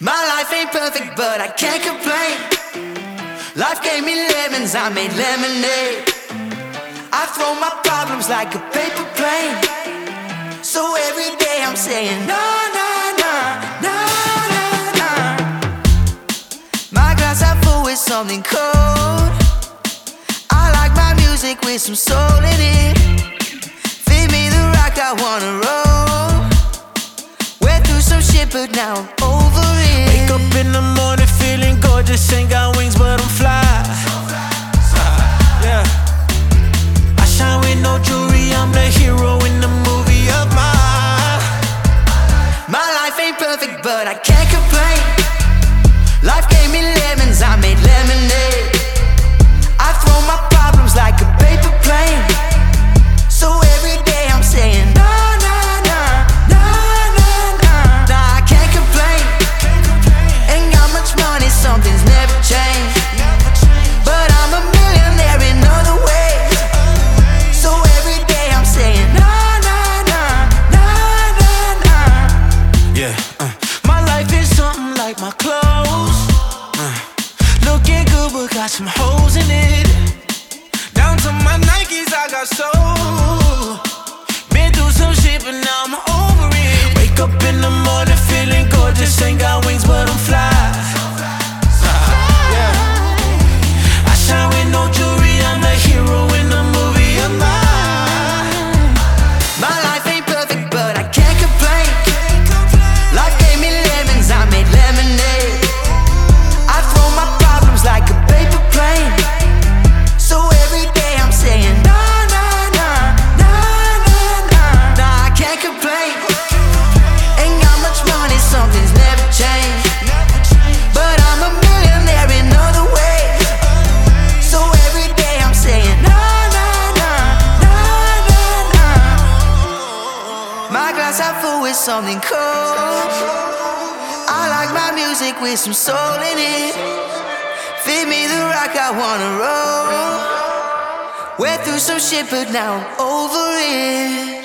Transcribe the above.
My life ain't perfect, but I can't complain. Life gave me lemons, I made lemonade. I throw my problems like a paper plane. So every day I'm saying no, no, no, no, no, no. My glass half full with something cold. I like my music with some soul in it. Feed me the rock, I wanna roll. Went through some shit, but now I'm over it. Wake up in the morning feeling gorgeous. Ain't got wings, but I'm fly. Yeah. I shine with no jewelry. I'm the hero in the movie of my life. My life ain't perfect, but I can't complain. Life gave me lemons, I made lemonade. I throw my problems like a paper plane. So every day I'm saying no, no, no, no, no, no. Nah, I can't complain. Ain't got much money, something's never changed. But I'm a millionaire in other ways. So every day I'm saying no, no, no, no, no, no. Yeah. My life is something like my clothes. Looking good, but got some holes in it. Down to my Nikes, I got soul. Been through some shit, but now I'm over it. Wake up in the morning feeling gorgeous. Ain't got wings, but I'm fly. Yeah. I shine with no jewelry. I'm the hero in the movie of my life. My life ain't perfect, but I can't complain. Life gave me lemons, I made lemonade. I throw my problems like a paper plane. So every day I'm saying no, no, no, no, no, no. Nah, I can't complain. Ain't got much money, something's never changed. But I'm a millionaire in other ways. So every day I'm saying no, no, no, no, no, no. My glass half full with something cold. I like my music with some soul in it. Feed me the rock, I wanna roll. Went through some shit, but now I'm over it.